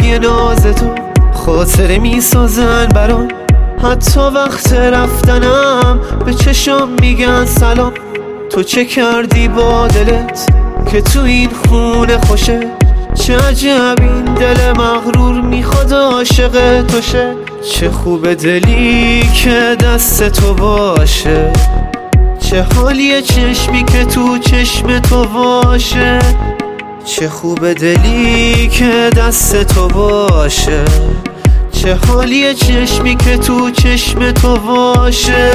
حرفای ناز تو خاطره میسازن برام، حتی وقت رفتنم به چشم میگن سلام. تو چه کردی با دلت که تو این خونه خوشه؟ چه عجب این دل مغرور میخواد عاشق تو شه. چه خوب دلی که دست تو باشه، چه حالیه چشمی که تو چشم تو باشه. چه خوب دلی که دست تو باشه، چه حالیه چشمی که تو چشم تو باشه.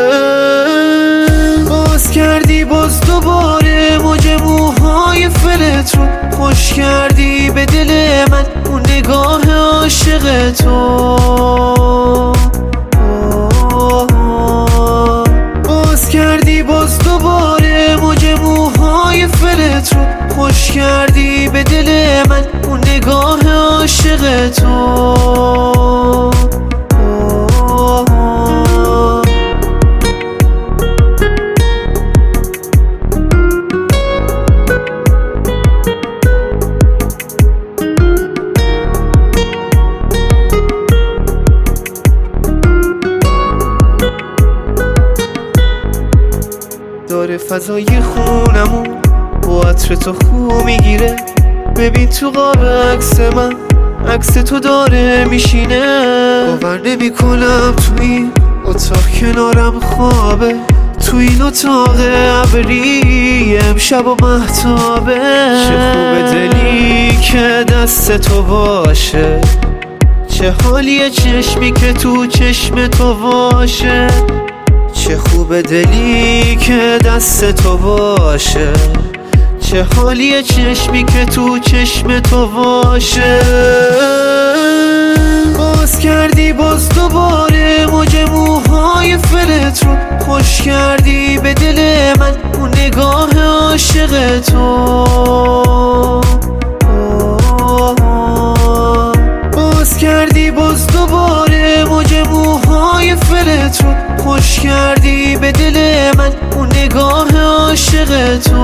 باز کردی باز دوباره موج موهای فلت رو، خوش کردی به دل من اون نگاه عاشق تو. باز کردی باز دوباره موج موهای فلت رو، خوش کردی به دل من اون نگاه عاشق تو. داره فضای خونمون با عطر تو خو میگیره. ببین تو قاب عکس من، عکس تو داره میشینه. باور نمی کنم تو این اتاق کنارم خوابه، تو این اتاق ابری امشب و مهتابه. چه خوب دلی که دست تو باشه، چه حالیه چشمی که تو چشم تو باشه. چه خوب دلی که دست تو باشه، چه حالیه چشمی که تو چشم تو باشه. باز کردی باز دوباره موج موهای فلت رو، خوش کردی به دل من اون نگاه عاشق تو. باز کردی باز دوباره موج موهای فلت رو، خوش کردی به دل من اون نگاه عاشق تو.